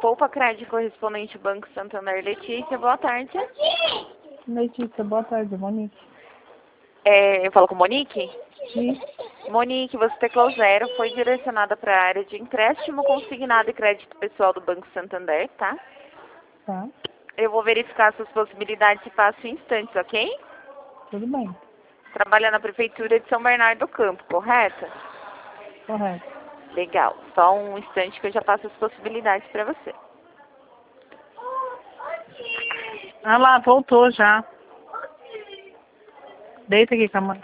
Poupa Crédito correspondente Banco Santander. Letícia, boa tarde. Letícia, boa tarde, Monique. Eu falo com Monique? Sim. Monique, você teclou 0, foi direcionada para a área de empréstimo consignado e crédito pessoal do Banco Santander, tá? Tá, Eu vou verificar suas possibilidades e passo em instantes, ok? tudo bem. Trabalha na Prefeitura de São Bernardo do Campo, correto? Correto. Legal. Só um instante que eu já passo as possibilidades para você. Ah lá, voltou já. Deita aqui, calma.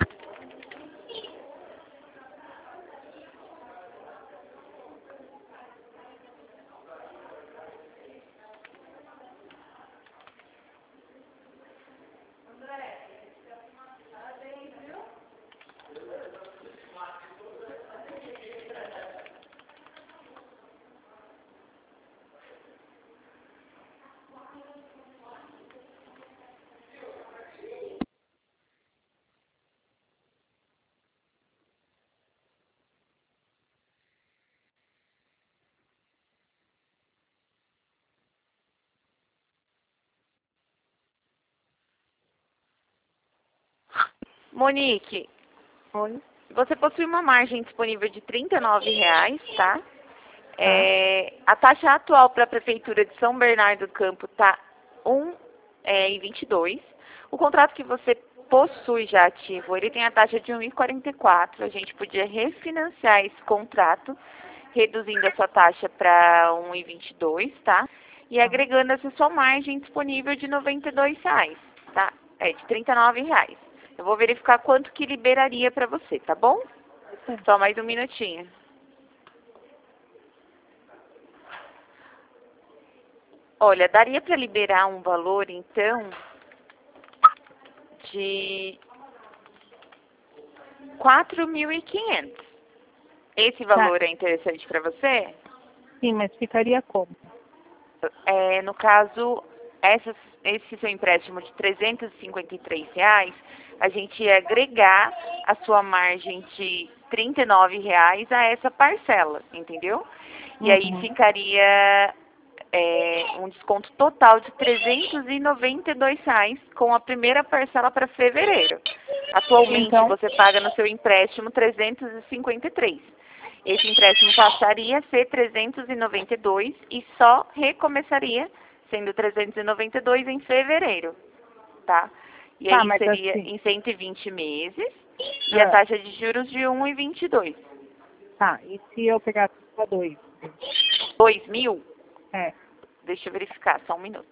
Monique, Oi. você possui uma margem disponível de R$ 39,00, tá? Tá. A taxa atual para a Prefeitura de São Bernardo do Campo está 1,22. O contrato que você possui já ativo, ele tem a taxa de 1,44. A gente podia refinanciar esse contrato, reduzindo a sua taxa para 1,22, tá? E agregando essa sua margem disponível de R$ 92,00, tá? De R$ 39,00. Eu vou verificar quanto que liberaria para você, tá bom? Só mais um minutinho. Olha, daria para liberar um valor, então, de 4.500. Esse valor é interessante para você? Sim, mas ficaria como? No caso, esse seu empréstimo de R$ 353,00, a gente ia agregar a sua margem de R$ 39,00 a essa parcela, entendeu? E aí ficaria um desconto total de R$ 392,00 com a primeira parcela para fevereiro. Atualmente Então, você paga no seu empréstimo 353. Esse empréstimo passaria a ser 392 e só recomeçaria sendo 392 em fevereiro, tá? E tá, aí mas seria assim, em 120 meses e a taxa de juros de 1,22. tá, e se eu pegar só 2? 2.000? É. Deixa eu verificar, só um minuto.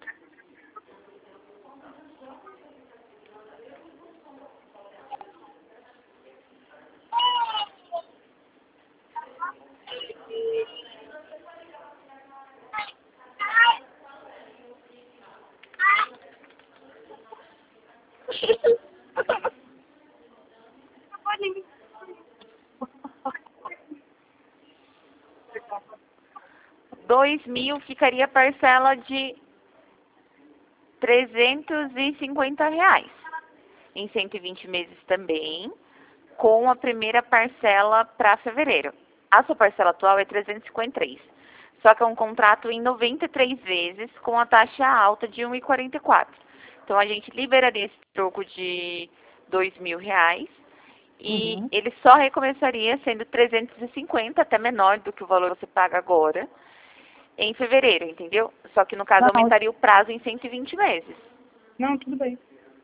R$ 2.000 ficaria a parcela de R$ 350,00. Em 120 meses também, com a primeira parcela para fevereiro. A sua parcela atual é 353. Só que é um contrato em 93 vezes com a taxa alta de 1,44. Então a gente liberaria esse troco de R$ 2.000 e ele só recomeçaria sendo 350, até menor do que o valor que você paga agora, em fevereiro, entendeu? Só que no caso Não, aumentaria o prazo em 120 meses. não, tudo bem.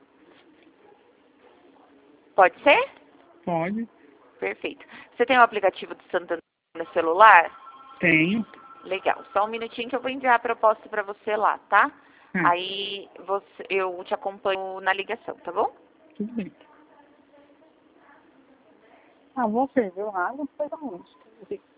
Pode ser? Pode. Perfeito. Você tem o aplicativo do Santander no celular? Tenho. Legal. Só um minutinho que eu vou enviar a proposta para você lá, tá? Ah, Aí eu te acompanho na ligação, tá bom? tudo bem. Ah, vou ferver a água, depois almoço.